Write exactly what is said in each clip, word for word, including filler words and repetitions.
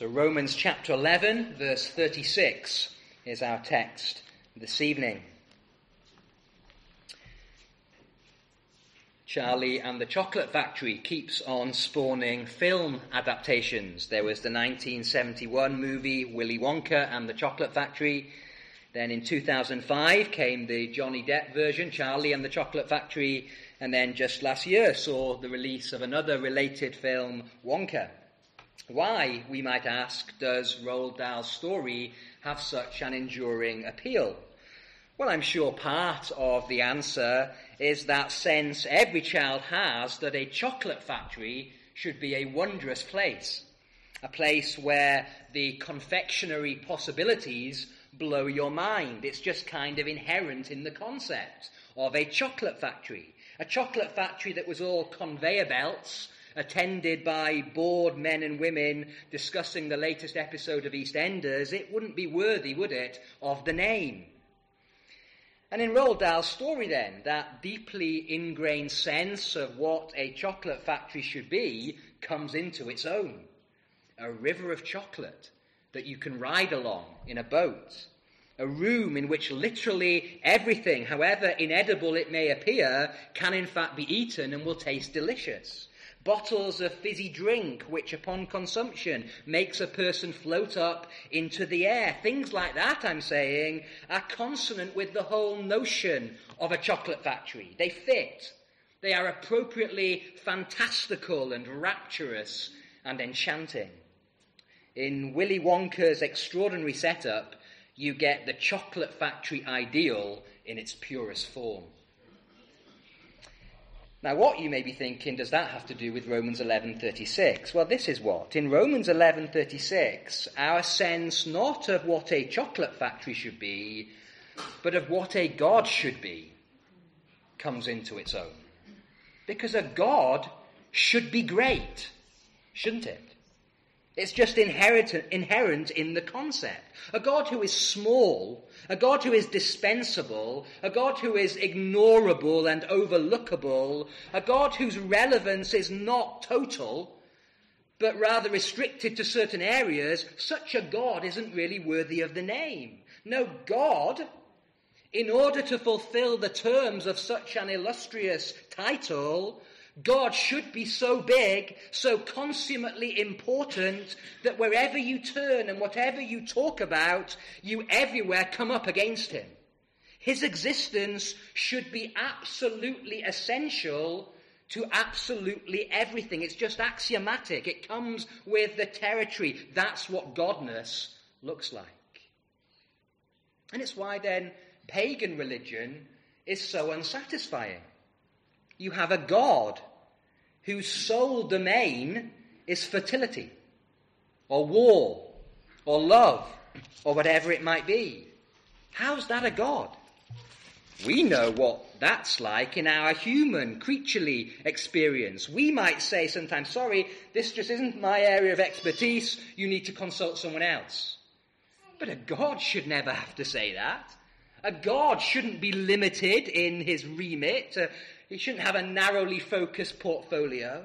So Romans chapter eleven, verse thirty-six is our text this evening. Charlie and the Chocolate Factory keeps on spawning film adaptations. There was the nineteen seventy-one movie Willy Wonka and the Chocolate Factory. Then in two thousand five came the Johnny Depp version, Charlie and the Chocolate Factory. And then just last year saw the release of another related film, Wonka. Why, we might ask, does Roald Dahl's story have such an enduring appeal? Well, I'm sure part of the answer is that sense every child has that a chocolate factory should be a wondrous place, a place where the confectionery possibilities blow your mind. It's just kind of inherent in the concept of a chocolate factory, a chocolate factory that was all conveyor belts, attended by bored men and women discussing the latest episode of EastEnders. It wouldn't be worthy, would it, of the name? And in Roald Dahl's story then, that deeply ingrained sense of what a chocolate factory should be comes into its own. A river of chocolate that you can ride along in a boat. A room in which literally everything, however inedible it may appear, can in fact be eaten and will taste delicious. Bottles of fizzy drink, which upon consumption makes a person float up into the air. Things like that, I'm saying, are consonant with the whole notion of a chocolate factory. They fit. They are appropriately fantastical and rapturous and enchanting. In Willy Wonka's extraordinary setup, you get the chocolate factory ideal in its purest form. Now, what, you may be thinking, does that have to do with Romans eleven thirty-six? Well, this is what. In Romans eleven thirty-six, our sense not of what a chocolate factory should be, but of what a God should be, comes into its own. Because a God should be great, shouldn't it? It's just inherent, inherent in the concept. A God who is small, a God who is dispensable, a God who is ignorable and overlookable, a God whose relevance is not total, but rather restricted to certain areas, such a God isn't really worthy of the name. No, God, in order to fulfill the terms of such an illustrious title, God should be so big, so consummately important, that wherever you turn and whatever you talk about, you everywhere come up against him. His existence should be absolutely essential to absolutely everything. It's just axiomatic. It comes with the territory. That's what godness looks like. And it's why then pagan religion is so unsatisfying. You have a God whose sole domain is fertility, or war, or love, or whatever it might be. How's that a God? We know what that's like in our human, creaturely experience. We might say sometimes, sorry, this just isn't my area of expertise, you need to consult someone else. But a God should never have to say that. A God shouldn't be limited in his remit. Uh, he shouldn't have a narrowly focused portfolio.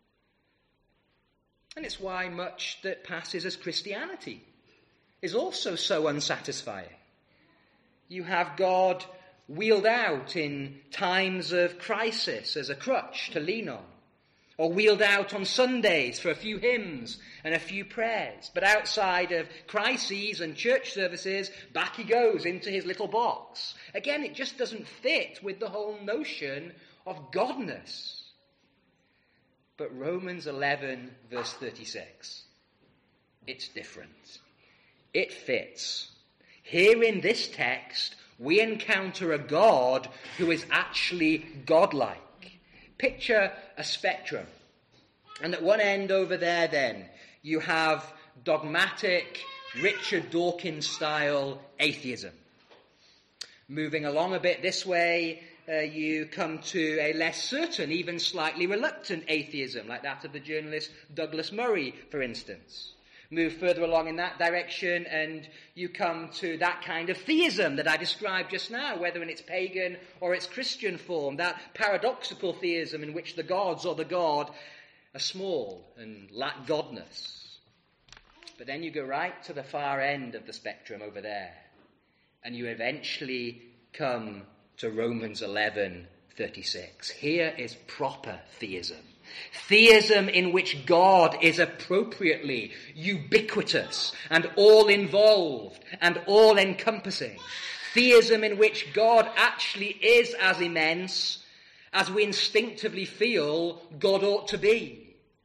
And it's why much that passes as Christianity is also so unsatisfying. You have God wheeled out in times of crisis as a crutch to lean on, or wheeled out on Sundays for a few hymns and a few prayers. But outside of crises and church services, back he goes into his little box. Again, it just doesn't fit with the whole notion of godness. But Romans eleven, verse thirty-six, it's different. It fits. Here in this text, we encounter a God who is actually godlike. Picture a spectrum. And at one end over there then, you have dogmatic, Richard Dawkins-style atheism. Moving along a bit this way, uh, you come to a less certain, even slightly reluctant atheism, like that of the journalist Douglas Murray, for instance. Move further along in that direction, and you come to that kind of theism that I described just now, whether in its pagan or its Christian form, that paradoxical theism in which the gods or the God are small and lack godness. But then you go right to the far end of the spectrum over there, and you eventually come to Romans eleven thirty-six. Here is proper theism. Theism in which God is appropriately ubiquitous and all-involved and all-encompassing. Theism in which God actually is as immense as we instinctively feel God ought to be.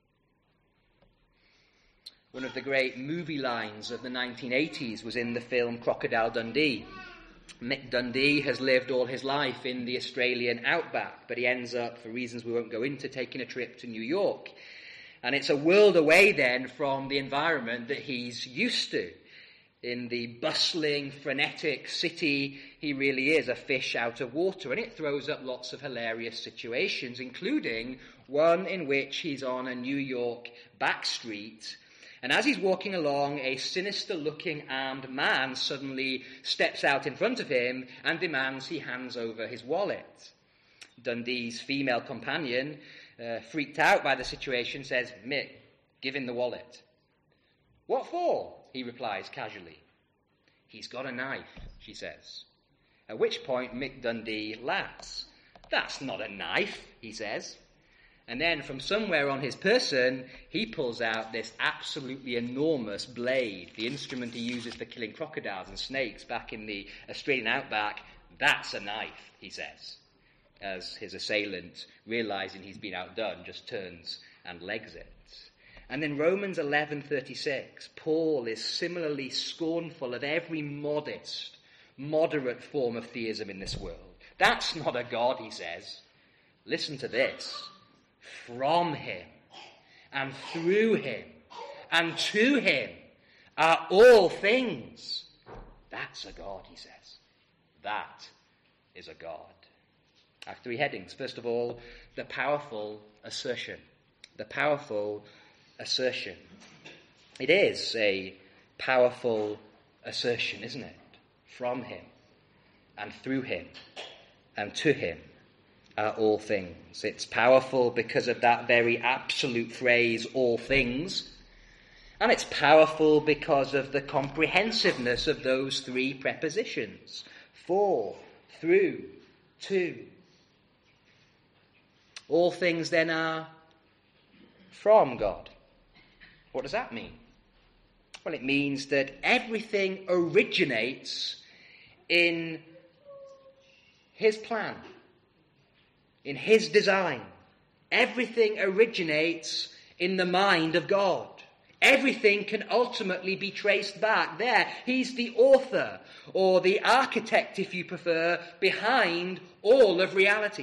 One of the great movie lines of the nineteen eighties was in the film Crocodile Dundee. Mick Dundee has lived all his life in the Australian outback, but he ends up, for reasons we won't go into, taking a trip to New York. And it's a world away then from the environment that he's used to. In the bustling, frenetic city, he really is a fish out of water, and it throws up lots of hilarious situations, including one in which he's on a New York back street. And as he's walking along, a sinister-looking armed man suddenly steps out in front of him and demands he hands over his wallet. Dundee's female companion, uh, freaked out by the situation, says, "Mick, give him the wallet." "What for?" he replies casually. "He's got a knife," she says. At which point Mick Dundee laughs. "That's not a knife," he says. And then from somewhere on his person, he pulls out this absolutely enormous blade, the instrument he uses for killing crocodiles and snakes back in the Australian outback. "That's a knife," he says, as his assailant, realizing he's been outdone, just turns and legs it. And in Romans eleven thirty-six, Paul is similarly scornful of every modest, moderate form of theism in this world. That's not a God, he says. Listen to this. From him, and through him, and to him are all things. That's a God, he says. That is a God. I have three headings. First of all, the powerful assertion. The powerful assertion. It is a powerful assertion, isn't it? From him, and through him, and to him are all things. It's powerful because of that very absolute phrase, all things. And it's powerful because of the comprehensiveness of those three prepositions. For, through, to. All things then are from God. What does that mean? Well, it means that everything originates in his plan, in his design. Everything originates in the mind of God. Everything can ultimately be traced back there. He's the author, or the architect, if you prefer, behind all of reality.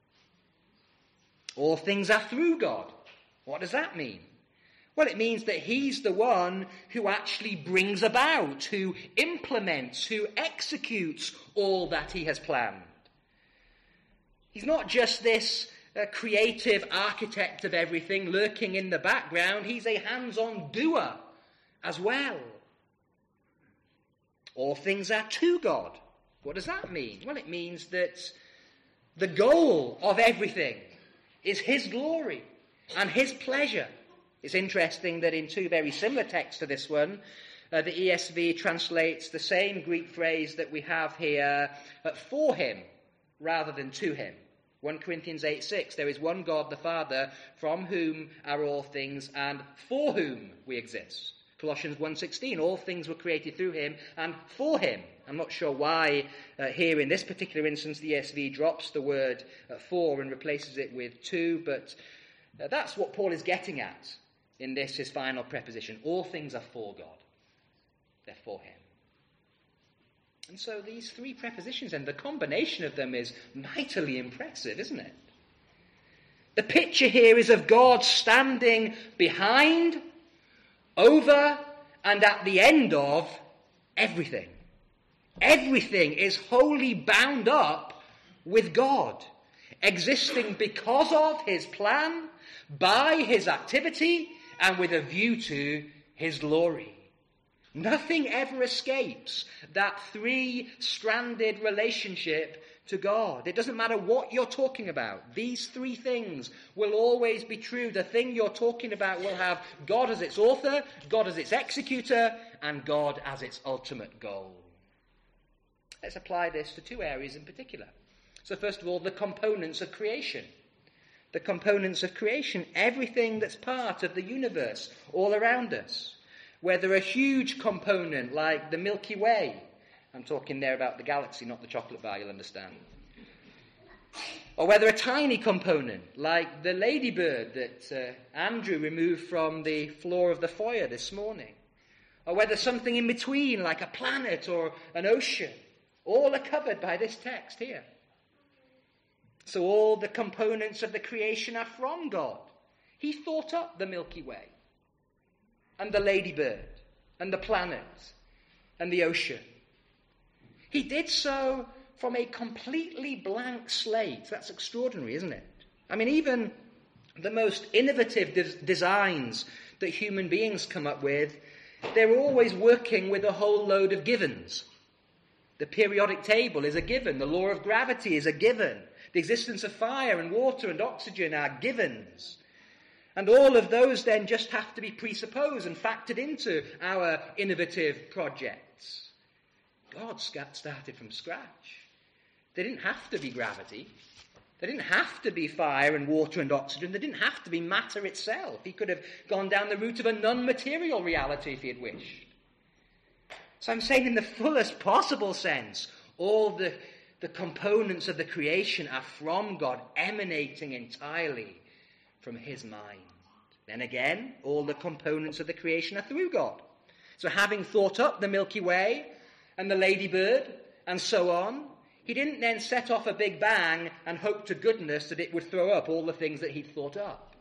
All things are through God. What does that mean? Well, it means that he's the one who actually brings about, who implements, who executes all that he has planned. He's not just this uh, creative architect of everything lurking in the background. He's a hands-on doer as well. All things are to God. What does that mean? Well, it means that the goal of everything is his glory and his pleasure. It's interesting that in two very similar texts to this one, uh, the E S V translates the same Greek phrase that we have here, uh, for him, rather than to him. First Corinthians eight six, there is one God, the Father, from whom are all things and for whom we exist. Colossians one sixteen, all things were created through him and for him. I'm not sure why uh, here in this particular instance the E S V drops the word uh, for and replaces it with to, but uh, that's what Paul is getting at in this, his final preposition. All things are for God. They're for him. And so these three prepositions, and the combination of them is mightily impressive, isn't it? The picture here is of God standing behind, over, and at the end of everything. Everything is wholly bound up with God, existing because of his plan, by his activity, and with a view to his glory. Nothing ever escapes that three-stranded relationship to God. It doesn't matter what you're talking about. These three things will always be true. The thing you're talking about will have God as its author, God as its executor, and God as its ultimate goal. Let's apply this to two areas in particular. So first of all, the components of creation. The components of creation, everything that's part of the universe all around us. Whether a huge component like the Milky Way, I'm talking there about the galaxy, not the chocolate bar, you'll understand. Or whether a tiny component like the ladybird that uh, Andrew removed from the floor of the foyer this morning. Or whether something in between like a planet or an ocean. All are covered by this text here. So all the components of the creation are from God. He thought up the Milky Way, and the ladybird, and the planets, and the ocean. He did so from a completely blank slate. That's extraordinary, isn't it? I mean, even the most innovative des- designs that human beings come up with, they're always working with a whole load of givens. The periodic table is a given. The law of gravity is a given. The existence of fire and water and oxygen are givens. And all of those then just have to be presupposed and factored into our innovative projects. God started from scratch. There didn't have to be gravity. There didn't have to be fire and water and oxygen. There didn't have to be matter itself. He could have gone down the route of a non-material reality if he had wished. So I'm saying in the fullest possible sense, all the, the components of the creation are from God, emanating entirely from his mind. Then again, all the components of the creation are through God. So having thought up the Milky Way and the ladybird and so on, he didn't then set off a big bang and hope to goodness that it would throw up all the things that he'd thought up.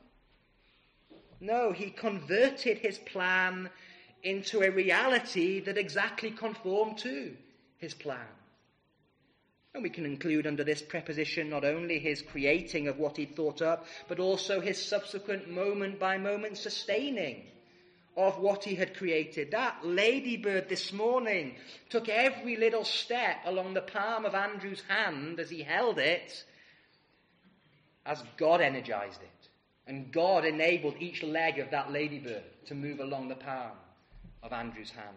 No, he converted his plan into a reality that exactly conformed to his plan. And we can include under this preposition not only his creating of what he'd thought up, but also his subsequent moment-by-moment sustaining of what he had created. That ladybird this morning took every little step along the palm of Andrew's hand as he held it, as God energized it. And God enabled each leg of that ladybird to move along the palm of Andrew's hand.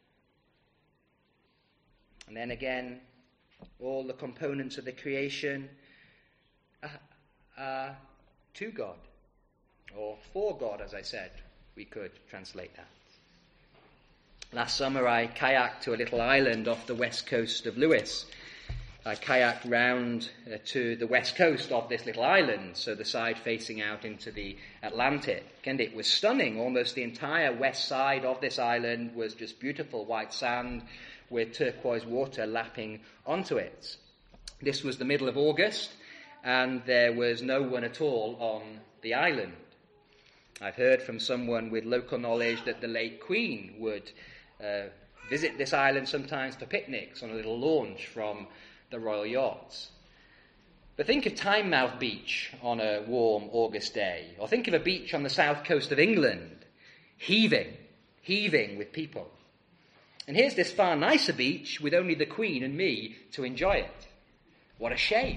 And then again, all the components of the creation are, are to God, or for God, as I said. We could translate that. Last summer I kayaked to a little island off the west coast of Lewis. I kayaked round uh, to the west coast of this little island, so the side facing out into the Atlantic. And it was stunning. Almost the entire west side of this island was just beautiful white sand with turquoise water lapping onto it. This was the middle of August, and there was no one at all on the island. I've heard from someone with local knowledge that the late Queen would uh, visit this island sometimes for picnics on a little launch from the royal yachts. But think of Tynemouth Beach on a warm August day, or think of a beach on the south coast of England, heaving, heaving with people. And here's this far nicer beach with only the Queen and me to enjoy it. What a shame.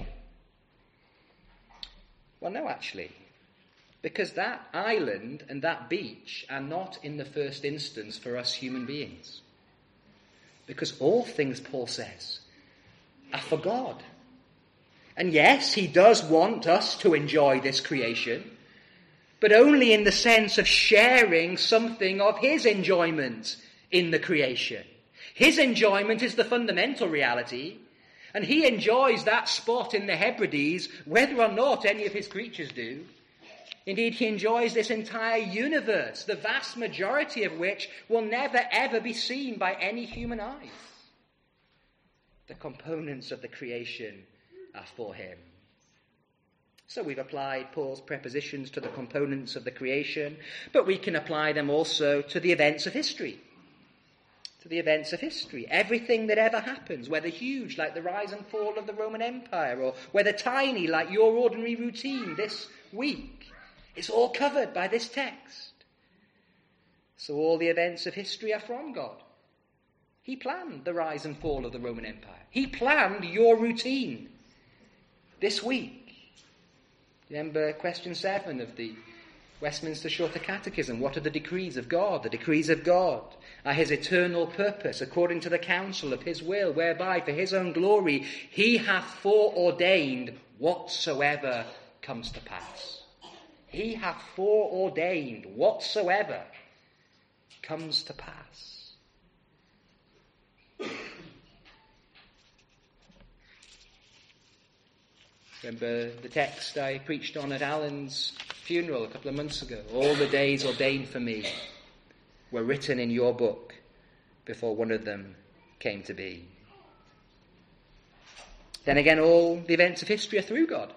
Well, no, actually. Because that island and that beach are not in the first instance for us human beings. Because all things, Paul says, are for God. And yes, he does want us to enjoy this creation, but only in the sense of sharing something of his enjoyment in the creation. His enjoyment is the fundamental reality, and he enjoys that spot in the Hebrides whether or not any of his creatures do. Indeed, he enjoys this entire universe, the vast majority of which will never ever be seen by any human eyes. The components of the creation are for him. So we've applied Paul's prepositions to the components of the creation, but we can apply them also to the events of history. To the events of history. Everything that ever happens, whether huge like the rise and fall of the Roman Empire, or whether tiny like your ordinary routine this week, it's all covered by this text. So all the events of history are from God. He planned the rise and fall of the Roman Empire. He planned your routine. this week. Remember question seven of the Westminster Shorter Catechism. What are the decrees of God? The decrees of God are his eternal purpose, according to the counsel of his will, whereby for his own glory he hath foreordained whatsoever comes to pass. He hath foreordained whatsoever comes to pass. Remember the text I preached on at Alan's funeral a couple of months ago. All the days ordained for me were written in your book before one of them came to be. Then again, all the events of history are through God.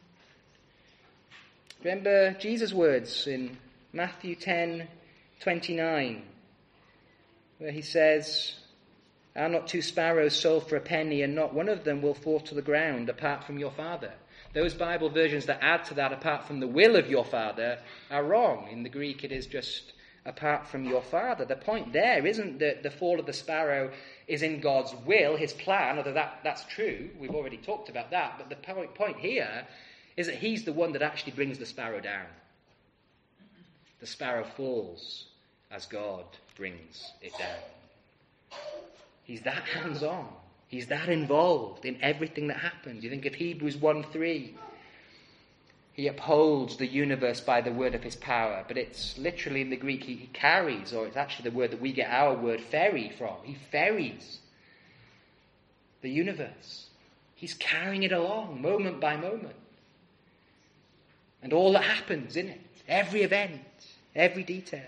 Remember Jesus' words in Matthew ten twenty-nine, where he says, "Are not two sparrows sold for a penny, and not one of them will fall to the ground apart from your Father?" Those Bible versions that add to that, apart from the will of your Father, are wrong. In the Greek it is just apart from your Father. The point there isn't that the fall of the sparrow is in God's will, his plan, although that, that's true. We've already talked about that. But the point, point here is that he's the one that actually brings the sparrow down. The sparrow falls as God brings it down. He's that hands-on. He's that involved in everything that happens. You think of Hebrews one three. He upholds the universe by the word of his power. But it's literally in the Greek, he, he carries, or it's actually the word that we get our word ferry from. He ferries the universe. He's carrying it along, moment by moment. And all that happens in it, every event, every detail.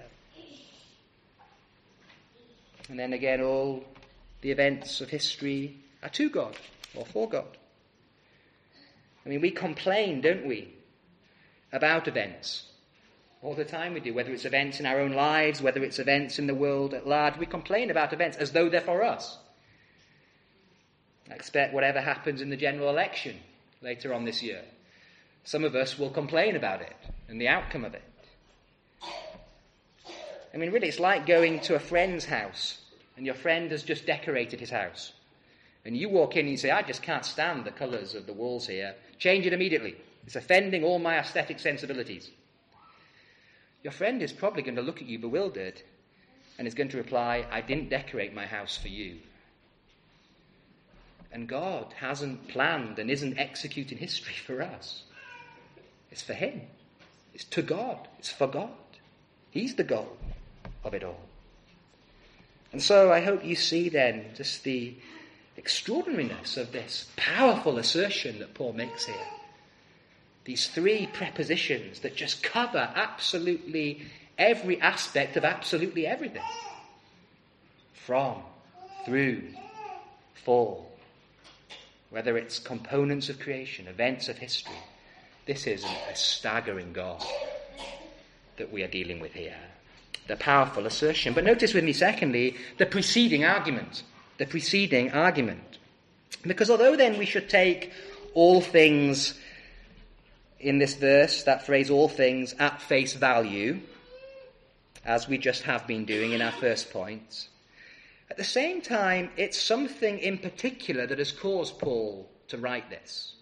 And then again, all the events of history are to God, or for God. I mean, we complain, don't we, about events. All the time we do, whether it's events in our own lives, whether it's events in the world at large. We complain about events as though they're for us. I expect whatever happens in the general election later on this year, some of us will complain about it and the outcome of it. I mean, really, it's like going to a friend's house and your friend has just decorated his house. And you walk in and you say, "I just can't stand the colours of the walls here. Change it immediately. It's offending all my aesthetic sensibilities." Your friend is probably going to look at you bewildered and is going to reply, "I didn't decorate my house for you." And God hasn't planned and isn't executing history for us. It's for him. It's to God. It's for God. He's the goal of it all. And so I hope you see then just the extraordinariness of this powerful assertion that Paul makes here. These three prepositions that just cover absolutely every aspect of absolutely everything. From, through, for. Whether it's components of creation, events of history. This is a staggering God that we are dealing with here. The powerful assertion. But notice with me, secondly, the preceding argument. The preceding argument. Because although then we should take all things in this verse, that phrase, all things, at face value, as we just have been doing in our first point, at the same time, it's something in particular that has caused Paul to write this.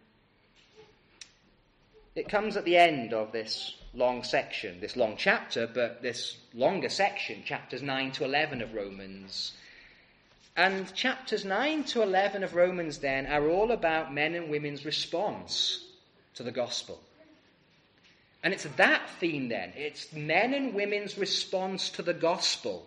It comes at the end of this long section, this long chapter, but this longer section, chapters nine to eleven of Romans. And chapters nine to eleven of Romans then are all about men and women's response to the gospel. And it's that theme then, it's men and women's response to the gospel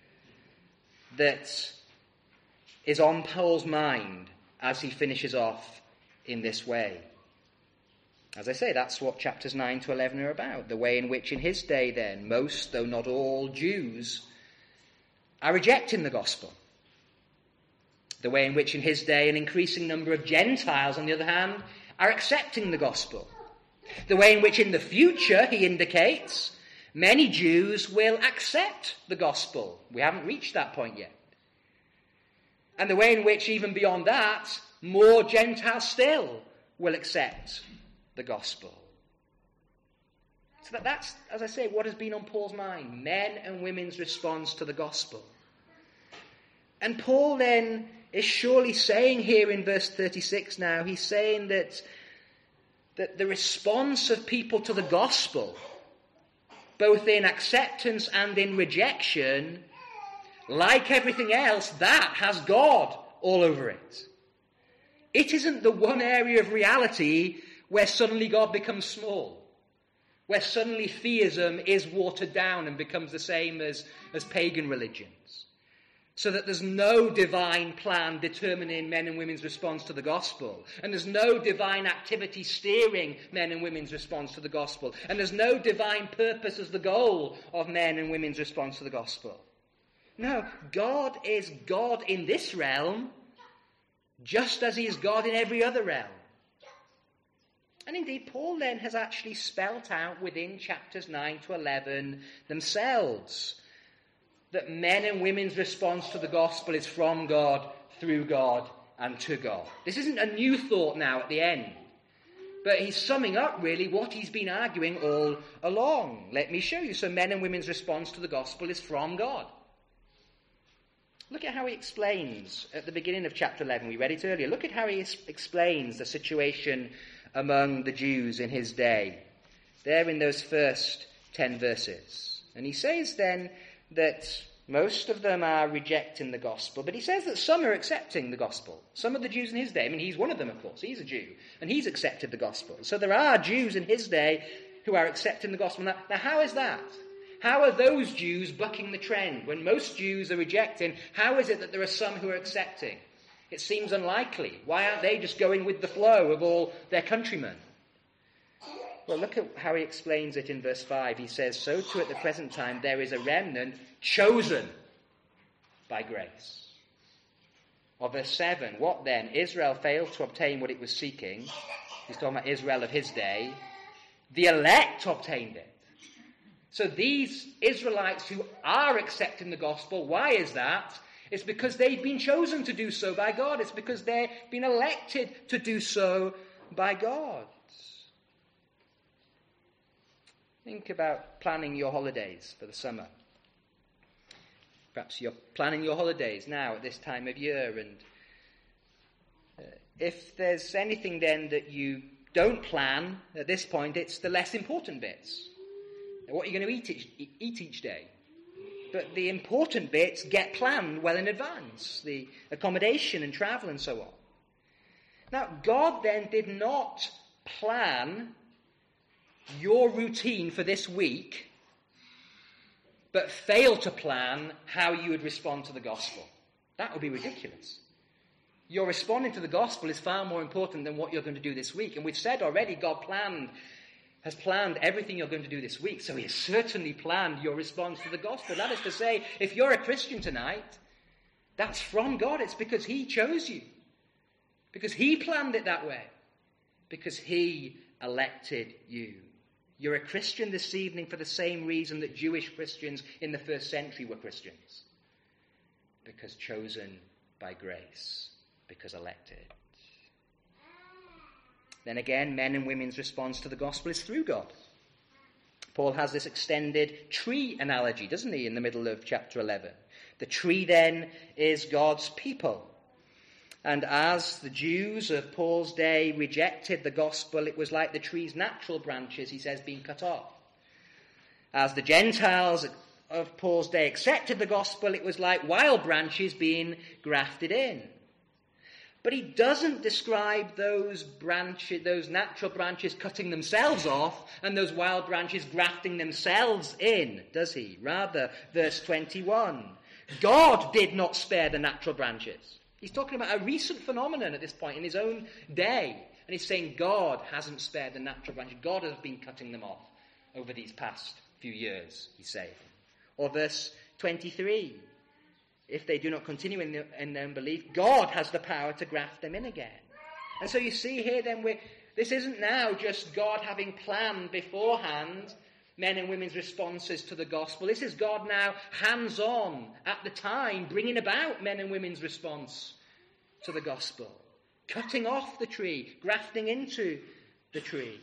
that is on Paul's mind as he finishes off in this way. As I say, that's what chapters nine to eleven are about. The way in which in his day then, most, though not all, Jews are rejecting the gospel. The way in which in his day an increasing number of Gentiles, on the other hand, are accepting the gospel. The way in which in the future, he indicates, many Jews will accept the gospel. We haven't reached that point yet. And the way in which, even beyond that, more Gentiles still will accept the gospel. So that, that's, as I say, what has been on Paul's mind. Men and women's response to the gospel. And Paul then is surely saying here in verse thirty-six now, he's saying that, that the response of people to the gospel, both in acceptance and in rejection, like everything else, that has God all over it. It isn't the one area of reality where suddenly God becomes small, where suddenly theism is watered down and becomes the same as, as pagan religions. So that there's no divine plan determining men and women's response to the gospel. And there's no divine activity steering men and women's response to the gospel. And there's no divine purpose as the goal of men and women's response to the gospel. No, God is God in this realm, just as he is God in every other realm. And indeed, Paul then has actually spelt out within chapters nine to eleven themselves that men and women's response to the gospel is from God, through God, and to God. This isn't a new thought now at the end, but he's summing up really what he's been arguing all along. Let me show you. So men and women's response to the gospel is from God. Look at how he explains at the beginning of chapter eleven. We read it earlier. Look at how he explains the situation among the Jews in his day. There in those first ten verses. And he says then that most of them are rejecting the gospel, but he says that some are accepting the gospel. Some of the Jews in his day, I mean, he's one of them, of course, he's a Jew, and he's accepted the gospel. So there are Jews in his day who are accepting the gospel. Now, now how is that? How are those Jews bucking the trend? When most Jews are rejecting, how is it that there are some who are accepting? It seems unlikely. Why aren't they just going with the flow of all their countrymen? Well, look at how he explains it in verse five. He says, so too at the present time there is a remnant chosen by grace. Or verse seven, what then? Israel failed to obtain what it was seeking. He's talking about Israel of his day. The elect obtained it. So these Israelites who are accepting the gospel, why is that? It's because they've been chosen to do so by God. It's because they've been elected to do so by God. Think about planning your holidays for the summer. Perhaps you're planning your holidays now at this time of year, and uh, if there's anything then that you don't plan at this point, it's the less important bits. What are you going to eat each, eat each day? But the important bits get planned well in advance, the accommodation and travel and so on. Now, God then did not plan your routine for this week, but fail to plan how you would respond to the gospel. That would be ridiculous. Your responding to the gospel is far more important than what you're going to do this week. And we've said already, God planned, has planned everything you're going to do this week. So he has certainly planned your response to the gospel. That is to say, if you're a Christian tonight, that's from God. It's because he chose you. Because he planned it that way. Because he elected you. You're a Christian this evening for the same reason that Jewish Christians in the first century were Christians. Because chosen by grace. Because elected. Then again, men and women's response to the gospel is through God. Paul has this extended tree analogy, doesn't he, in the middle of chapter eleven. The tree then is God's people. And as the Jews of Paul's day rejected the gospel, it was like the tree's natural branches, he says, being cut off. As the Gentiles of Paul's day accepted the gospel, it was like wild branches being grafted in. But he doesn't describe those branches, those natural branches cutting themselves off and those wild branches grafting themselves in, does he? Rather, verse twenty-one, God did not spare the natural branches. He's talking about a recent phenomenon at this point in his own day. And he's saying God hasn't spared the natural branches. God has been cutting them off over these past few years, he's saying. Or verse twenty-three. If they do not continue in, the, in their unbelief, God has the power to graft them in again. And so you see here then, we're, this isn't now just God having planned beforehand men and women's responses to the gospel. This is God now hands-on at the time bringing about men and women's response to the gospel. Cutting off the tree, grafting into the tree.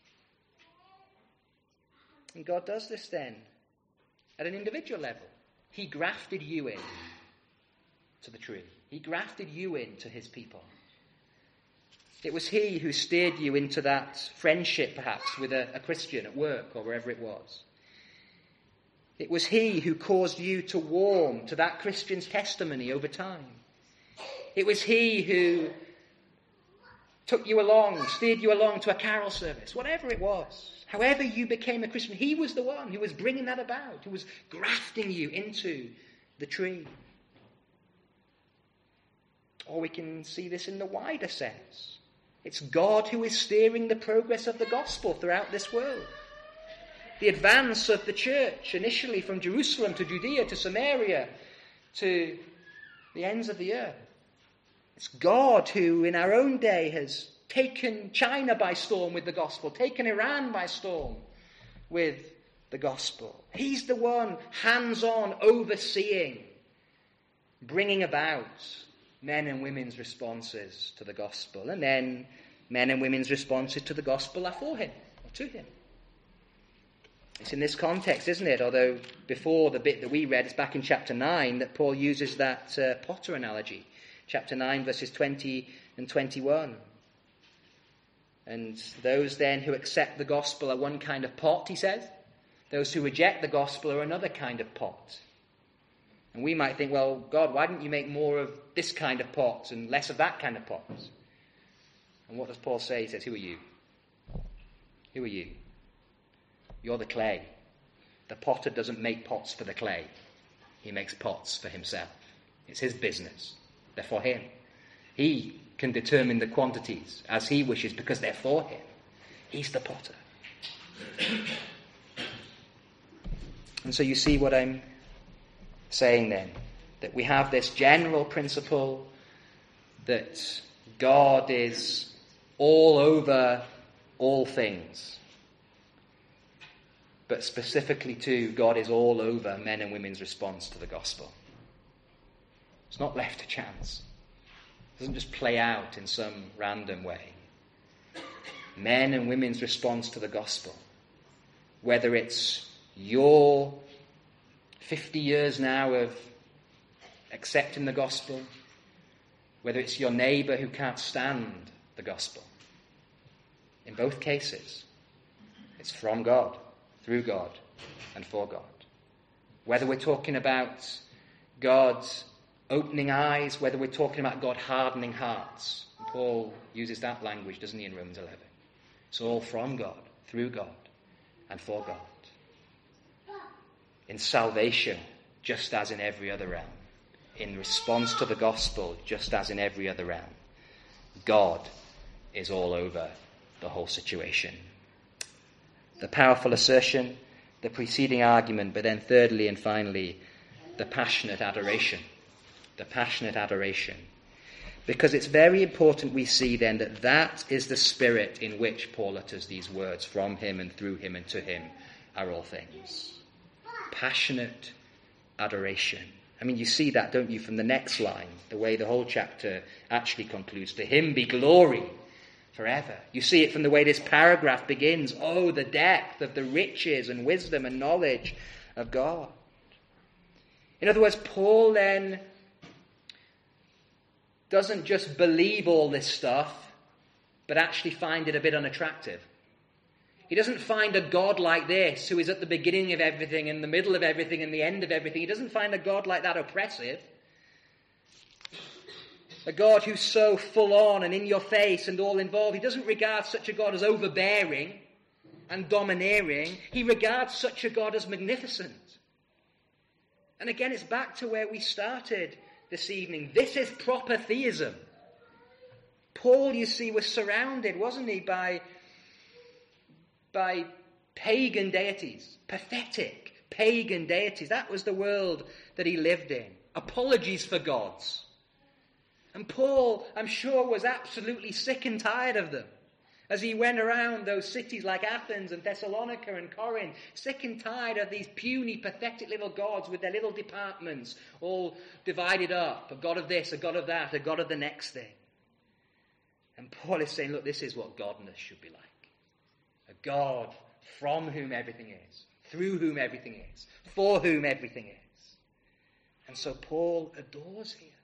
And God does this then at an individual level. He grafted you in. to the tree. He grafted you into his people. It was he who steered you into that friendship, perhaps, with a, a Christian at work or wherever it was. It was he who caused you to warm to that Christian's testimony over time. It was he who took you along, steered you along to a carol service, whatever it was. However you became a Christian, he was the one who was bringing that about, who was grafting you into the tree. Or we can see this in the wider sense. It's God who is steering the progress of the gospel throughout this world. The advance of the church, initially from Jerusalem to Judea to Samaria to the ends of the earth. It's God who in our own day has taken China by storm with the gospel, taken Iran by storm with the gospel. He's the one hands-on overseeing, bringing about men and women's responses to the gospel. And then men and women's responses to the gospel are for him, or to him. It's in this context, isn't it? Although before the bit that we read, it's back in chapter nine, that Paul uses that uh, potter analogy. Chapter nine, verses twenty and twenty-one. And those then who accept the gospel are one kind of pot, he says. Those who reject the gospel are another kind of pot. And we might think, well, God, why didn't you make more of this kind of pot and less of that kind of pot? And what does Paul say? He says, who are you? Who are you? You're the clay. The potter doesn't make pots for the clay. He makes pots for himself. It's his business. They're for him. He can determine the quantities as he wishes because they're for him. He's the potter. And so you see what I'm saying then, that we have this general principle that God is all over all things. But specifically too, God is all over men and women's response to the gospel. It's not left to chance. It doesn't just play out in some random way. Men and women's response to the gospel, whether it's your fifty years now of accepting the gospel, whether it's your neighbour who can't stand the gospel. In both cases, it's from God, through God, and for God. Whether we're talking about God's opening eyes, whether we're talking about God hardening hearts. Paul uses that language, doesn't he, in Romans eleven. It's all from God, through God, and for God. In salvation, just as in every other realm. In response to the gospel, just as in every other realm. God is all over the whole situation. The powerful assertion, the preceding argument, but then thirdly and finally, the passionate adoration. The passionate adoration. Because it's very important we see then that that is the spirit in which Paul utters these words, from him and through him and to him are all things. Passionate adoration. I mean, you see that, don't you, from the next line, the way the whole chapter actually concludes. To him be glory forever. You see it from the way this paragraph begins. Oh, the depth of the riches and wisdom and knowledge of God. In other words, Paul then doesn't just believe all this stuff, but actually find it a bit unattractive. He doesn't find a God like this, who is at the beginning of everything, in the middle of everything, and the end of everything. He doesn't find a God like that oppressive. A God who's so full on and in your face and all involved. He doesn't regard such a God as overbearing and domineering. He regards such a God as magnificent. And again, it's back to where we started this evening. This is proper theism. Paul, you see, was surrounded, wasn't he, by, by pagan deities. Pathetic pagan deities. That was the world that he lived in. Apologies for gods. And Paul, I'm sure, was absolutely sick and tired of them. As he went around those cities like Athens and Thessalonica and Corinth, sick and tired of these puny, pathetic little gods with their little departments, all divided up. A god of this, a god of that, a god of the next thing. And Paul is saying, look, this is what godness should be like. A God from whom everything is, through whom everything is, for whom everything is. And so Paul adores here.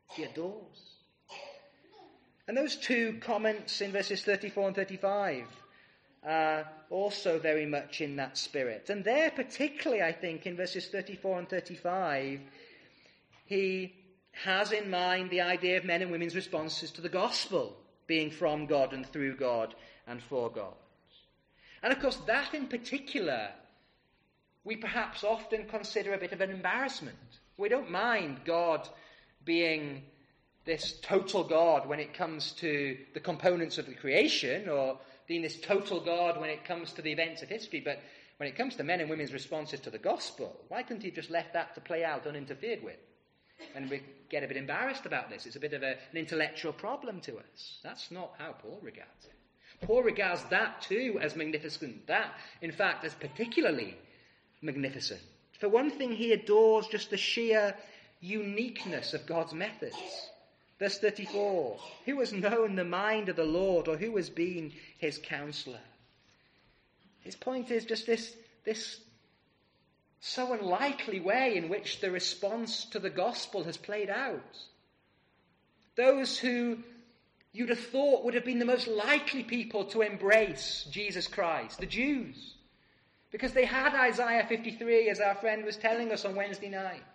He adores. And those two comments in verses thirty-four and thirty-five are also very much in that spirit. And there particularly, I think, in verses thirty-four and thirty-five, he has in mind the idea of men and women's responses to the gospel being from God and through God and for God. And of course, that in particular, we perhaps often consider a bit of an embarrassment. We don't mind God being this total God when it comes to the components of the creation, or being this total God when it comes to the events of history, but when it comes to men and women's responses to the gospel, why couldn't he have just left that to play out uninterfered with? And we get a bit embarrassed about this. It's a bit of a, an intellectual problem to us. That's not how Paul regards it. Paul regards that too as magnificent. That, in fact, as particularly magnificent. For one thing, he adores just the sheer uniqueness of God's methods. Verse thirty-four, who has known the mind of the Lord, or who has been his counselor? His point is just this, this so unlikely way in which the response to the gospel has played out. Those who you'd have thought would have been the most likely people to embrace Jesus Christ, the Jews, because they had Isaiah fifty-three, as our friend was telling us on Wednesday night.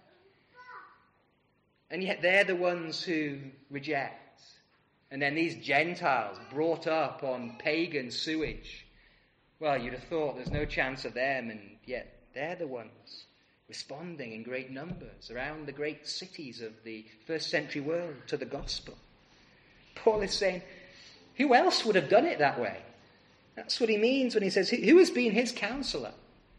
And yet they're the ones who reject. And then these Gentiles brought up on pagan sewage. Well, you'd have thought there's no chance of them, and yet they're the ones responding in great numbers around the great cities of the first century world to the gospel. Paul is saying, who else would have done it that way? That's what he means when he says, who has been his counselor?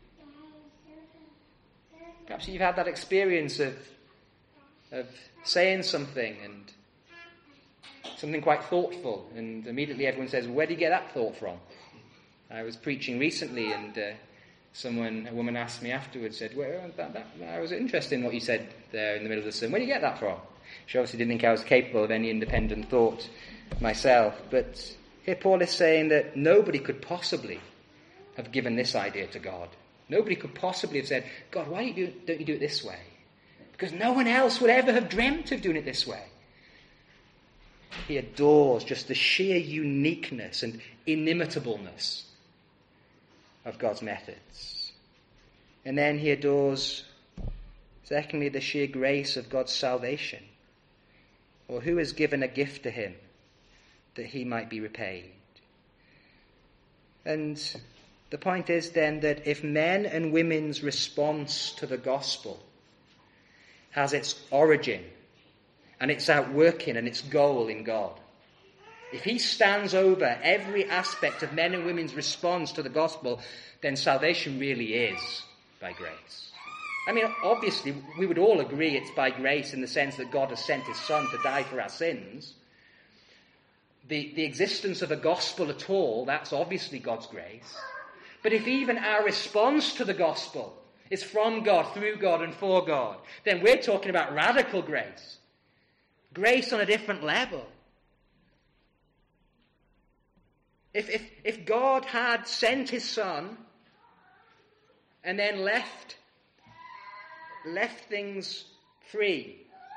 Perhaps you've had that experience of, of saying something and something quite thoughtful, and immediately everyone says, where do you get that thought from? I was preaching recently, and uh, someone, a woman asked me afterwards, said, well, that, that, I was interested in what you said there in the middle of the sermon. Where do you get that from? She obviously didn't think I was capable of any independent thought myself. But here Paul is saying that nobody could possibly have given this idea to God. Nobody could possibly have said, God, why don't you do, don't you do it this way? Because no one else would ever have dreamt of doing it this way. He adores just the sheer uniqueness and inimitableness of God's methods. And then he adores, secondly, the sheer grace of God's salvation. Or who has given a gift to him that he might be repaid? And the point is then that if men and women's response to the gospel has its origin and its outworking and its goal in God, if he stands over every aspect of men and women's response to the gospel, then salvation really is by grace. I mean, obviously, we would all agree it's by grace in the sense that God has sent his Son to die for our sins. The, the existence of a gospel at all, that's obviously God's grace. But if even our response to the gospel is from God, through God, and for God, then we're talking about radical grace. Grace on a different level. If, if, if God had sent his Son and then left, left things free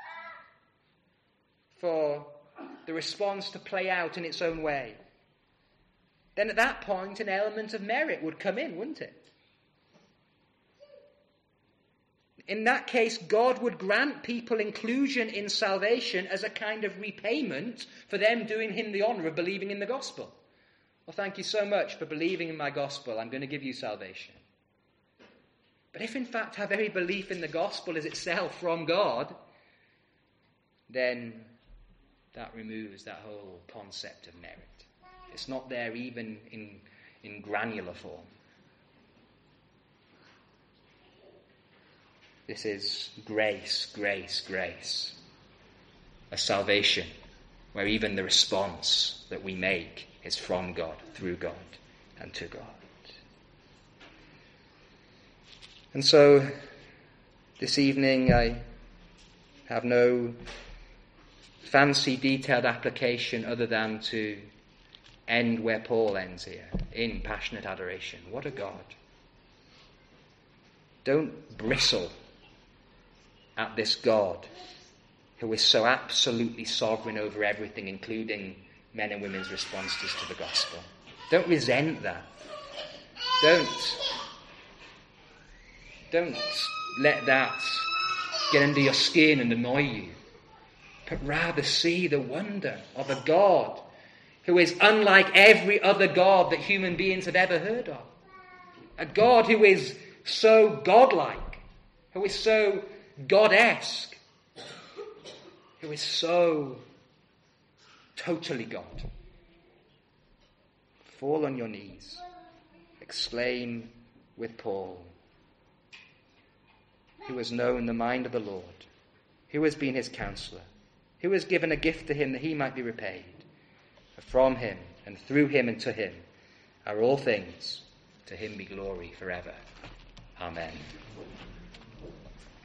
for the response to play out in its own way, then at that point an element of merit would come in, wouldn't it? In that case, God would grant people inclusion in salvation as a kind of repayment for them doing him the honour of believing in the gospel. Well, thank you so much for believing in my gospel. I'm going to give you salvation. But if in fact our very belief in the gospel is itself from God, then that removes that whole concept of merit. It's not there even in, in granular form. This is grace, grace, grace. A salvation where even the response that we make is from God, through God, and to God. And so, this evening I have no fancy detailed application other than to end where Paul ends here, in passionate adoration. What a God. Don't bristle at this God who is so absolutely sovereign over everything, including men and women's responses to the gospel. Don't resent that. Don't, don't let that get under your skin and annoy you. But rather see the wonder of a God who is unlike every other God that human beings have ever heard of. A God who is so godlike, who is so God-esque, who is so totally God. Fall on your knees. Exclaim with Paul, who has known the mind of the Lord, who has been his counselor, who has given a gift to him that he might be repaid. For from him and through him and to him are all things. To him be glory forever. Amen.